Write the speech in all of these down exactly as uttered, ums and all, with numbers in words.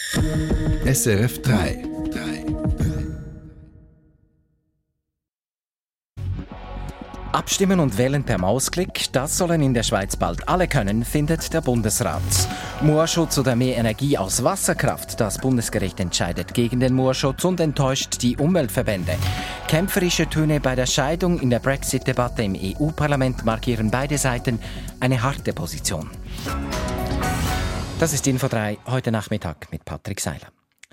S R F drei. Abstimmen und wählen per Mausklick, das sollen in der Schweiz bald alle können, findet der Bundesrat. Moorschutz oder mehr Energie aus Wasserkraft. Das Bundesgericht entscheidet gegen den Moorschutz und enttäuscht die Umweltverbände. Kämpferische Töne bei der Scheidung in der Brexit-Debatte im E U-Parlament markieren beide Seiten eine harte Position. Das ist Info drei, heute Nachmittag mit Patrick Seiler.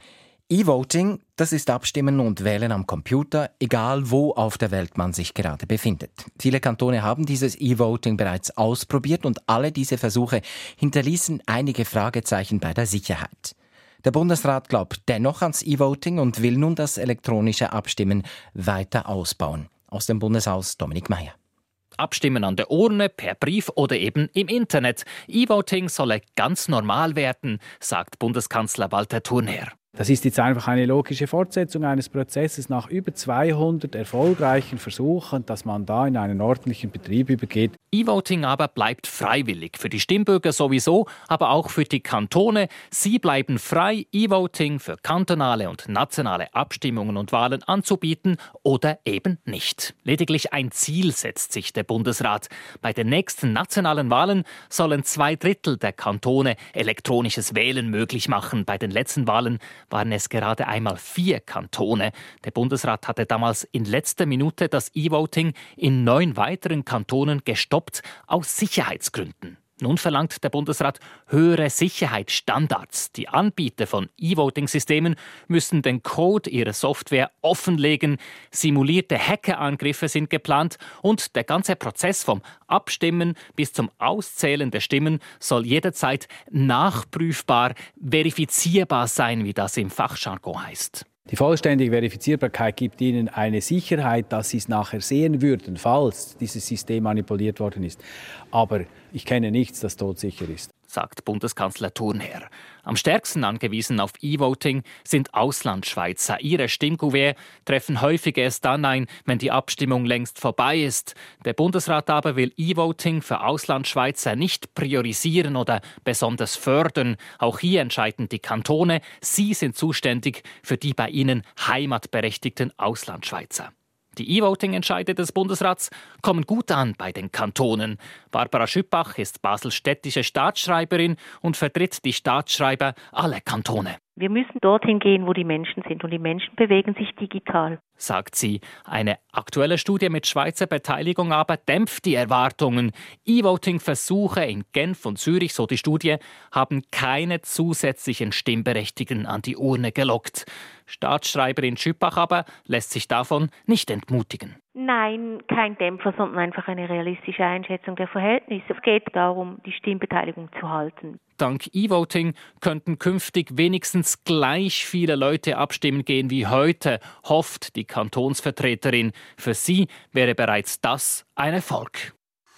E-Voting, das ist Abstimmen und Wählen am Computer, egal wo auf der Welt man sich gerade befindet. Viele Kantone haben dieses E-Voting bereits ausprobiert und alle diese Versuche hinterließen einige Fragezeichen bei der Sicherheit. Der Bundesrat glaubt dennoch ans E-Voting und will nun das elektronische Abstimmen weiter ausbauen. Aus dem Bundeshaus Dominik Meier. Abstimmen an der Urne, per Brief oder eben im Internet. E-Voting solle ganz normal werden, sagt Bundeskanzler Walter Thurner. Das ist jetzt einfach eine logische Fortsetzung eines Prozesses nach über zweihundert erfolgreichen Versuchen, dass man da in einen ordentlichen Betrieb übergeht. E-Voting aber bleibt freiwillig. Für die Stimmbürger sowieso, aber auch für die Kantone. Sie bleiben frei, E-Voting für kantonale und nationale Abstimmungen und Wahlen anzubieten oder eben nicht. Lediglich ein Ziel setzt sich der Bundesrat. Bei den nächsten nationalen Wahlen sollen zwei Drittel der Kantone elektronisches Wählen möglich machen. Bei den letzten Wahlen waren es gerade einmal vier Kantone. Der Bundesrat hatte damals in letzter Minute das E-Voting in neun weiteren Kantonen gestoppt, aus Sicherheitsgründen. Nun verlangt der Bundesrat höhere Sicherheitsstandards. Die Anbieter von E-Voting-Systemen müssen den Code ihrer Software offenlegen. Simulierte Hackerangriffe sind geplant und der ganze Prozess vom Abstimmen bis zum Auszählen der Stimmen soll jederzeit nachprüfbar, verifizierbar sein, wie das im Fachjargon heißt. Die vollständige Verifizierbarkeit gibt Ihnen eine Sicherheit, dass Sie es nachher sehen würden, falls dieses System manipuliert worden ist. Aber ich kenne nichts, das todsicher ist, sagt Bundeskanzler Thurner. Am stärksten angewiesen auf E-Voting sind Auslandschweizer. Ihre Stimmkuvert treffen häufig erst dann ein, wenn die Abstimmung längst vorbei ist. Der Bundesrat aber will E-Voting für Auslandschweizer nicht priorisieren oder besonders fördern. Auch hier entscheiden die Kantone. Sie sind zuständig für die bei ihnen heimatberechtigten Auslandschweizer. Die E-Voting-Entscheide des Bundesrats kommen gut an bei den Kantonen. Barbara Schüppach ist baselstädtische Staatsschreiberin und vertritt die Staatsschreiber aller Kantone. Wir müssen dorthin gehen, wo die Menschen sind, und die Menschen bewegen sich digital, sagt sie. Eine aktuelle Studie mit Schweizer Beteiligung aber dämpft die Erwartungen. E-Voting-Versuche in Genf und Zürich, so die Studie, haben keine zusätzlichen Stimmberechtigten an die Urne gelockt. Staatsschreiberin Schüppach aber lässt sich davon nicht entmutigen. Nein, kein Dämpfer, sondern einfach eine realistische Einschätzung der Verhältnisse. Es geht darum, die Stimmbeteiligung zu halten. Dank E-Voting könnten künftig wenigstens gleich viele Leute abstimmen gehen wie heute, hofft die Kantonsvertreterin. Für sie wäre bereits das ein Erfolg.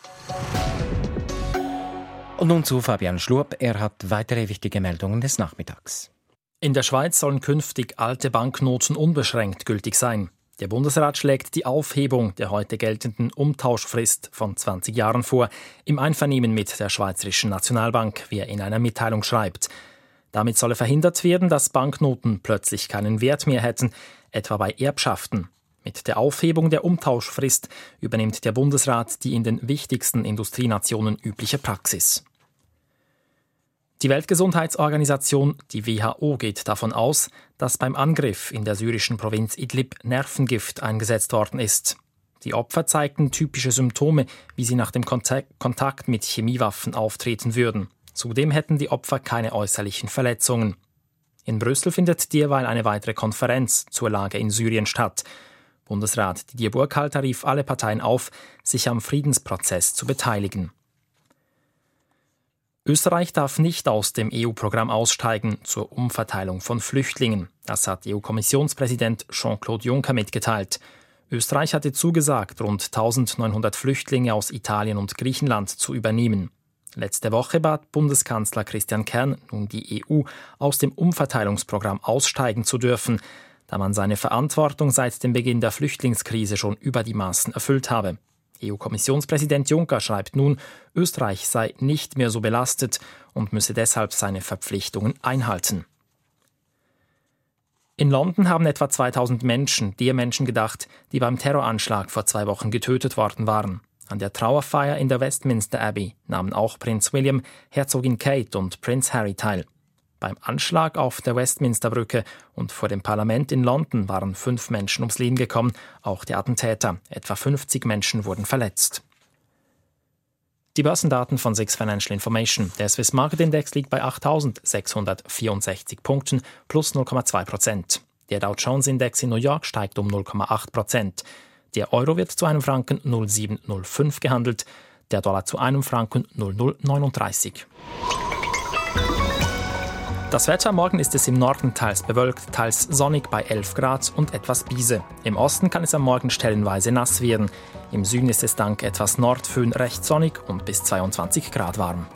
Und nun zu Fabian Schlup. Er hat weitere wichtige Meldungen des Nachmittags. In der Schweiz sollen künftig alte Banknoten unbeschränkt gültig sein. Der Bundesrat schlägt die Aufhebung der heute geltenden Umtauschfrist von zwanzig Jahren vor, im Einvernehmen mit der Schweizerischen Nationalbank, wie er in einer Mitteilung schreibt. Damit solle verhindert werden, dass Banknoten plötzlich keinen Wert mehr hätten, etwa bei Erbschaften. Mit der Aufhebung der Umtauschfrist übernimmt der Bundesrat die in den wichtigsten Industrienationen übliche Praxis. Die Weltgesundheitsorganisation, die W H O, geht davon aus, dass beim Angriff in der syrischen Provinz Idlib Nervengift eingesetzt worden ist. Die Opfer zeigten typische Symptome, wie sie nach dem Kontakt mit Chemiewaffen auftreten würden. Zudem hätten die Opfer keine äußerlichen Verletzungen. In Brüssel findet derweil eine weitere Konferenz zur Lage in Syrien statt. Bundesrat Didier Burkhalter rief alle Parteien auf, sich am Friedensprozess zu beteiligen. Österreich darf nicht aus dem E U-Programm aussteigen zur Umverteilung von Flüchtlingen. Das hat E U-Kommissionspräsident Jean-Claude Juncker mitgeteilt. Österreich hatte zugesagt, rund eintausendneunhundert Flüchtlinge aus Italien und Griechenland zu übernehmen. Letzte Woche bat Bundeskanzler Christian Kern nun die E U, aus dem Umverteilungsprogramm aussteigen zu dürfen, da man seine Verantwortung seit dem Beginn der Flüchtlingskrise schon über die Maßen erfüllt habe. E U-Kommissionspräsident Juncker schreibt nun, Österreich sei nicht mehr so belastet und müsse deshalb seine Verpflichtungen einhalten. In London haben etwa zweitausend Menschen der Menschen gedacht, die beim Terroranschlag vor zwei Wochen getötet worden waren. An der Trauerfeier in der Westminster Abbey nahmen auch Prinz William, Herzogin Kate und Prinz Harry teil. Beim Anschlag auf der Westminsterbrücke und vor dem Parlament in London waren fünf Menschen ums Leben gekommen, auch der Attentäter. Etwa fünfzig Menschen wurden verletzt. Die Börsendaten von Six Financial Information. Der Swiss Market Index liegt bei achttausendsechshundertvierundsechzig Punkten, plus null Komma zwei Prozent. Der Dow Jones Index in New York steigt um null Komma acht Prozent. Der Euro wird zu einem Franken null Komma sieben null fünf gehandelt, der Dollar zu einem Franken null Komma null neununddreißig. Das Wetter: Morgen ist es im Norden teils bewölkt, teils sonnig bei elf Grad und etwas Biese. Im Osten kann es am Morgen stellenweise nass werden. Im Süden ist es dank etwas Nordföhn recht sonnig und bis zweiundzwanzig Grad warm.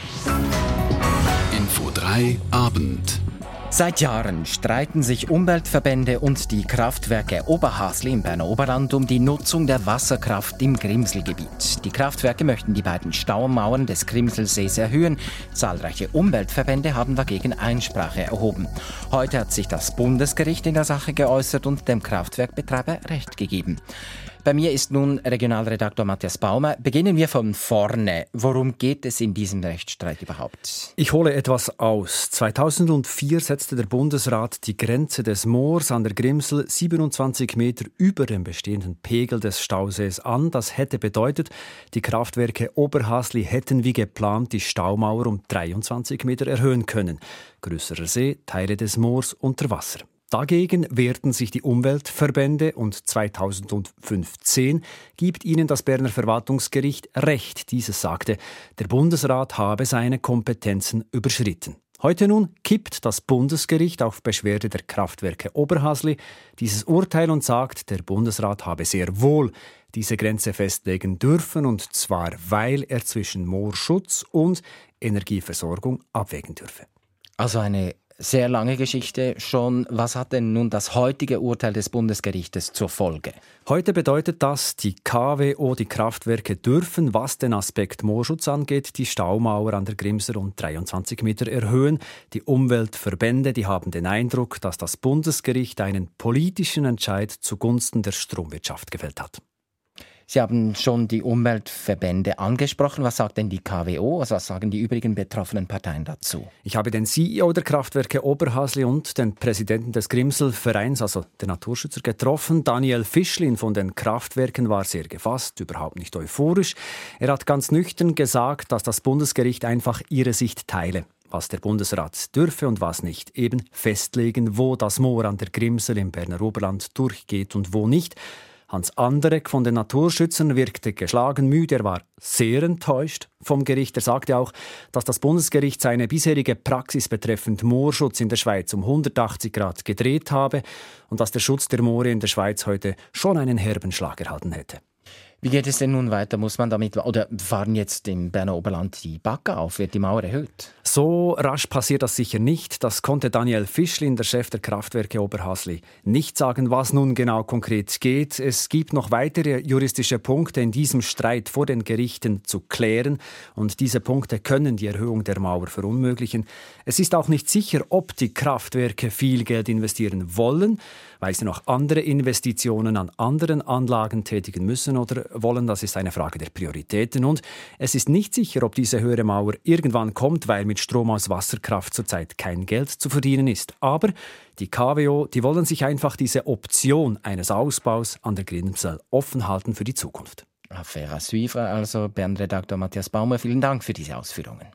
Info drei Abend. Seit Jahren streiten sich Umweltverbände und die Kraftwerke Oberhasli im Berner Oberland um die Nutzung der Wasserkraft im Grimselgebiet. Die Kraftwerke möchten die beiden Staumauern des Grimselsees erhöhen. Zahlreiche Umweltverbände haben dagegen Einsprache erhoben. Heute hat sich das Bundesgericht in der Sache geäußert und dem Kraftwerkbetreiber Recht gegeben. Bei mir ist nun Regionalredaktor Matthias Baumer. Beginnen wir von vorne. Worum geht es in diesem Rechtsstreit überhaupt? Ich hole etwas aus. zweitausendvier setzte der Bundesrat die Grenze des Moors an der Grimsel siebenundzwanzig Meter über dem bestehenden Pegel des Stausees an. Das hätte bedeutet, die Kraftwerke Oberhasli hätten wie geplant die Staumauer um dreiundzwanzig Meter erhöhen können. Größerer See, Teile des Moors unter Wasser. Dagegen wehrten sich die Umweltverbände und zweitausendfünfzehn gibt ihnen das Berner Verwaltungsgericht Recht. Dieses sagte, der Bundesrat habe seine Kompetenzen überschritten. Heute nun kippt das Bundesgericht auf Beschwerde der Kraftwerke Oberhasli dieses Urteil und sagt, der Bundesrat habe sehr wohl diese Grenze festlegen dürfen, und zwar, weil er zwischen Moorschutz und Energieversorgung abwägen dürfe. Also eine sehr lange Geschichte schon. Was hat denn nun das heutige Urteil des Bundesgerichtes zur Folge? Heute bedeutet das, die K W O, die Kraftwerke dürfen, was den Aspekt Moorschutz angeht, die Staumauer an der Grimsel um dreiundzwanzig Meter erhöhen. Die Umweltverbände, die haben den Eindruck, dass das Bundesgericht einen politischen Entscheid zugunsten der Stromwirtschaft gefällt hat. Sie haben schon die Umweltverbände angesprochen. Was sagt denn die K W O? Also was sagen die übrigen betroffenen Parteien dazu? Ich habe den C E O der Kraftwerke Oberhasli und den Präsidenten des Grimselvereins, also der Naturschützer, getroffen. Daniel Fischlin von den Kraftwerken war sehr gefasst, überhaupt nicht euphorisch. Er hat ganz nüchtern gesagt, dass das Bundesgericht einfach ihre Sicht teile. Was der Bundesrat dürfe und was nicht, eben festlegen, wo das Moor an der Grimsel im Berner Oberland durchgeht und wo nicht. Hans Anderegg von den Naturschützern wirkte geschlagen müde. Er war sehr enttäuscht vom Gericht. Er sagte auch, dass das Bundesgericht seine bisherige Praxis betreffend Moorschutz in der Schweiz um hundertachtzig Grad gedreht habe und dass der Schutz der Moore in der Schweiz heute schon einen herben Schlag erhalten hätte. Wie geht es denn nun weiter? Muss man damit, oder fahren jetzt im Berner Oberland die Bagger auf? Wird die Mauer erhöht? So rasch passiert das sicher nicht. Das konnte Daniel Fischlin, der Chef der Kraftwerke Oberhasli, nicht sagen, was nun genau konkret geht. Es gibt noch weitere juristische Punkte in diesem Streit vor den Gerichten zu klären. Und diese Punkte können die Erhöhung der Mauer verunmöglichen. Es ist auch nicht sicher, ob die Kraftwerke viel Geld investieren wollen, weil sie noch andere Investitionen an anderen Anlagen tätigen müssen oder wollen. Das ist eine Frage der Prioritäten. Und es ist nicht sicher, ob diese höhere Mauer irgendwann kommt, weil mit Strom aus Wasserkraft zurzeit kein Geld zu verdienen ist. Aber die K W O, die wollen sich einfach diese Option eines Ausbaus an der Grimsel offen halten für die Zukunft. Affaire à suivre, also Bern-Redaktor Matthias Baumer, vielen Dank für diese Ausführungen.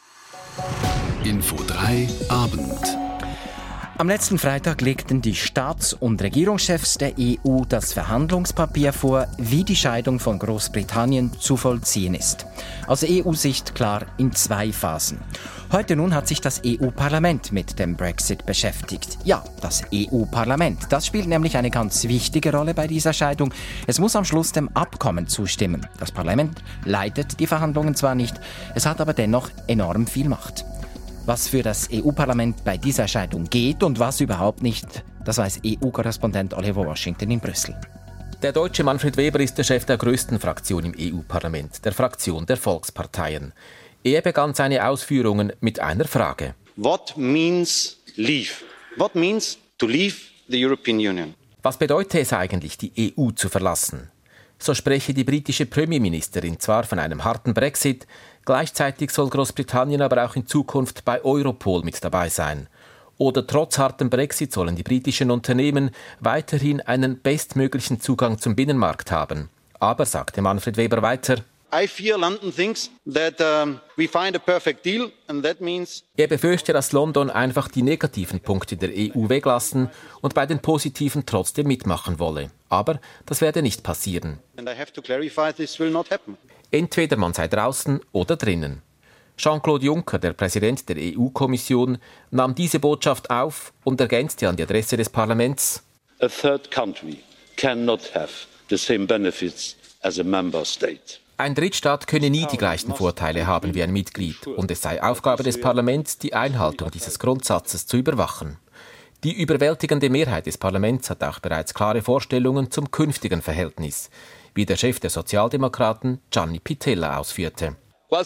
Info drei Abend. Am letzten Freitag legten die Staats- und Regierungschefs der E U das Verhandlungspapier vor, wie die Scheidung von Großbritannien zu vollziehen ist. Aus E U-Sicht klar in zwei Phasen. Heute nun hat sich das E U-Parlament mit dem Brexit beschäftigt. Ja, das E U-Parlament. Das spielt nämlich eine ganz wichtige Rolle bei dieser Scheidung. Es muss am Schluss dem Abkommen zustimmen. Das Parlament leitet die Verhandlungen zwar nicht, es hat aber dennoch enorm viel Macht. Was für das E U-Parlament bei dieser Scheidung geht und was überhaupt nicht, das weiß E U-Korrespondent Oliver Washington in Brüssel. Der Deutsche Manfred Weber ist der Chef der größten Fraktion im E U-Parlament, der Fraktion der Volksparteien. Er begann seine Ausführungen mit einer Frage. What means leave? What means to leave the European Union. Was bedeutet es eigentlich, die E U zu verlassen? So spreche die britische Premierministerin zwar von einem harten Brexit, gleichzeitig soll Großbritannien aber auch in Zukunft bei Europol mit dabei sein. Oder trotz hartem Brexit sollen die britischen Unternehmen weiterhin einen bestmöglichen Zugang zum Binnenmarkt haben. Aber, sagte Manfred Weber weiter, I fear London thinks that um, we find a perfect deal and that means er befürchte, dass London einfach die negativen Punkte der E U weglassen und bei den positiven trotzdem mitmachen wolle. Aber das werde nicht passieren. and I have to clarify this will not happen. Entweder man sei draußen oder drinnen. Jean-Claude Juncker, der Präsident der E U-Kommission, nahm diese Botschaft auf und ergänzte an die Adresse des Parlaments: A third country cannot have the same benefits as a member state. Ein Drittstaat könne nie die gleichen Vorteile haben wie ein Mitglied und es sei Aufgabe des Parlaments, die Einhaltung dieses Grundsatzes zu überwachen. Die überwältigende Mehrheit des Parlaments hat auch bereits klare Vorstellungen zum künftigen Verhältnis, wie der Chef der Sozialdemokraten Gianni Pittella ausführte.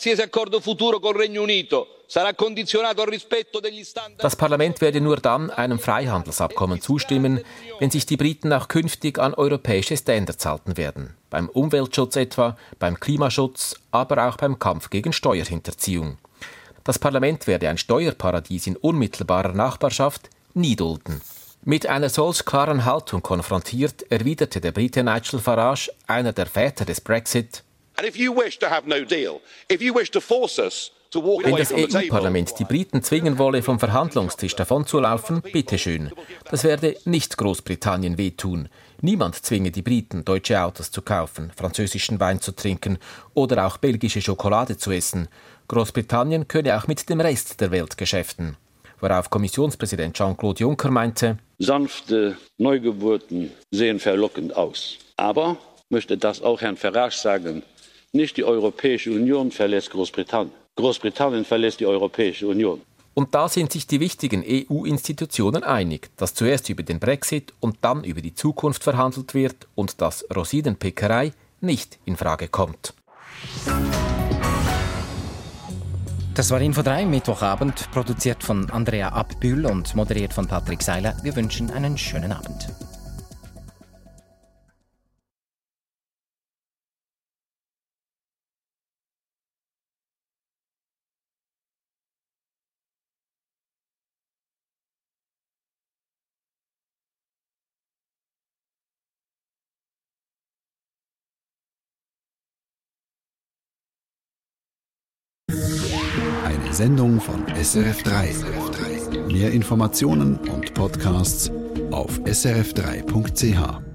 Das Parlament werde nur dann einem Freihandelsabkommen zustimmen, wenn sich die Briten auch künftig an europäische Standards halten werden. Beim Umweltschutz etwa, beim Klimaschutz, aber auch beim Kampf gegen Steuerhinterziehung. Das Parlament werde ein Steuerparadies in unmittelbarer Nachbarschaft nie dulden. Mit einer solch klaren Haltung konfrontiert, erwiderte der Brite Nigel Farage, einer der Väter des Brexit: Wenn das E U-Parlament die Briten zwingen wolle, vom Verhandlungstisch davonzulaufen, bitteschön. Das werde nicht Großbritannien wehtun. Niemand zwinge die Briten, deutsche Autos zu kaufen, französischen Wein zu trinken oder auch belgische Schokolade zu essen. Großbritannien könne auch mit dem Rest der Welt geschäften. Worauf Kommissionspräsident Jean-Claude Juncker meinte: Sanfte Neugeburten sehen verlockend aus. Aber, möchte das auch Herrn Farage sagen, nicht die Europäische Union verlässt Großbritannien. Großbritannien verlässt die Europäische Union. Und da sind sich die wichtigen E U-Institutionen einig, dass zuerst über den Brexit und dann über die Zukunft verhandelt wird und dass Rosinenpickerei nicht in Frage kommt. Das war Info drei, Mittwochabend, produziert von Andrea Abbühl und moderiert von Patrick Seiler. Wir wünschen einen schönen Abend. Eine Sendung von S R F drei. Mehr Informationen und Podcasts auf s r f drei punkt c h.